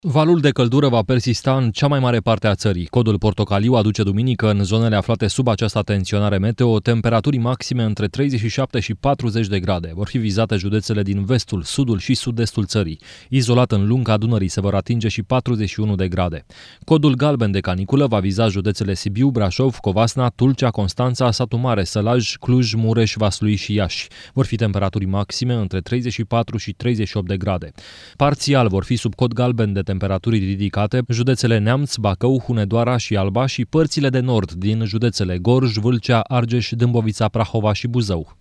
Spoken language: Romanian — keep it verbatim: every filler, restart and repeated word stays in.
Valul de căldură va persista în cea mai mare parte a țării. Codul portocaliu aduce duminică în zonele aflate sub această tensionare meteo temperaturi maxime între treizeci și șapte și patruzeci de grade. Vor fi vizate județele din vestul, sudul și sud-estul țării. Izolat în lunga Dunării se vor atinge și patruzeci și unu de grade. Codul galben de caniculă va viza județele Sibiu, Brașov, Covasna, Tulcea, Constanța, Satu Mare, Sălaj, Cluj, Mureș, Vaslui și Iași. Vor fi temperaturi maxime între treizeci și patru și treizeci și opt de grade. Parțial vor fi sub cod galben de temperaturi ridicate județele Neamț, Bacău, Hunedoara și Alba și părțile de nord din județele Gorj, Vâlcea, Argeș, Dâmbovița, Prahova și Buzău.